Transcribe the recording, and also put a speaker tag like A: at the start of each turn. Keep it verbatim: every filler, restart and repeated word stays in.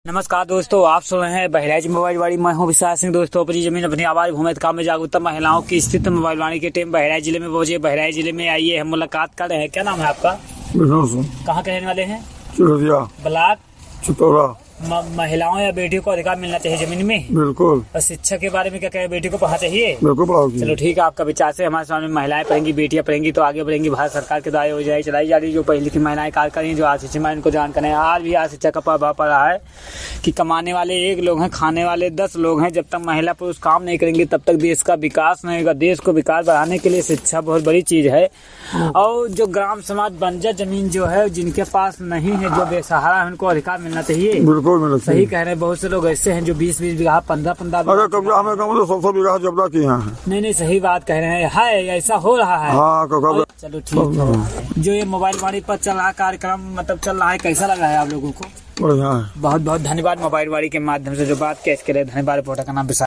A: नमस्कार दोस्तों, आप सुन रहे हैं बहराइच मोबाइल वाड़ी। मैं हूं विशाल सिंह। दोस्तों, अपनी जमीन अपनी आवाज भूमि काम में जागरूकता महिलाओं की स्थित मोबाइल वाणी के टीम बहराइच जिले में पहुंचे। बहराइच जिले में आइए, हम मुलाकात कर रहे हैं। क्या नाम है आपका? कहाँ के रहने वाले हैं? ब्लॉक
B: चितौरा।
A: महिलाओं या बेटियों को अधिकार मिलना चाहिए जमीन में।
B: बिल्कुल।
A: और शिक्षा के बारे में क्या कहें? बेटी को पढ़ा चाहिए।
B: बिल्कुल पढ़ाओगी।
A: चलो ठीक है, आपका विचार से हमारे सामने महिलाएं पढ़ेंगी, बेटियां पढ़ेंगी तो आगे बढ़ेंगी। भारत सरकार के द्वारा योजनाएं चलाई जा रही, जो पहले की महिलाएं कार्य करें, जो आज शिक्षा इनको जान करें। आज भी आज शिक्षा का प्रभाव पड़ रहा है कि कमाने वाले एक लोग हैं, खाने वाले दस लोग हैं। जब तक महिला पुरुष काम नहीं करेंगे तब तक देश का विकास नहीं होगा। देश को विकास बढ़ाने के लिए शिक्षा बहुत बड़ी चीज है। और जो ग्राम समाज बंजर जमीन जो है, जिनके पास नहीं है, जो बेसहारा है, उनको अधिकार मिलना चाहिए।
B: बिल्कुल मिलना चाहिए।
A: सही कह रहे हैं। बहुत से लोग ऐसे हैं जो बीस बीस बीघा पंद्रह पंद्रह
B: अरे कब्जा हमें तो सौ सौ बीघा जबड़ा किए हैं।
A: नहीं नहीं, सही बात कह रहे हैं। है ऐसा हो रहा है।
B: हाँ,
A: चलो ठीक है। जो ये मोबाइल वाणी पर चल रहा कार्यक्रम मतलब चल रहा है, कैसा लग रहा है आप लोगों को?
B: बढ़िया है।
A: बहुत बहुत धन्यवाद मोबाइल वाणी के माध्यम से जो बात किया इसके लिए धन्यवाद। रिपोर्टर का नाम विशाल।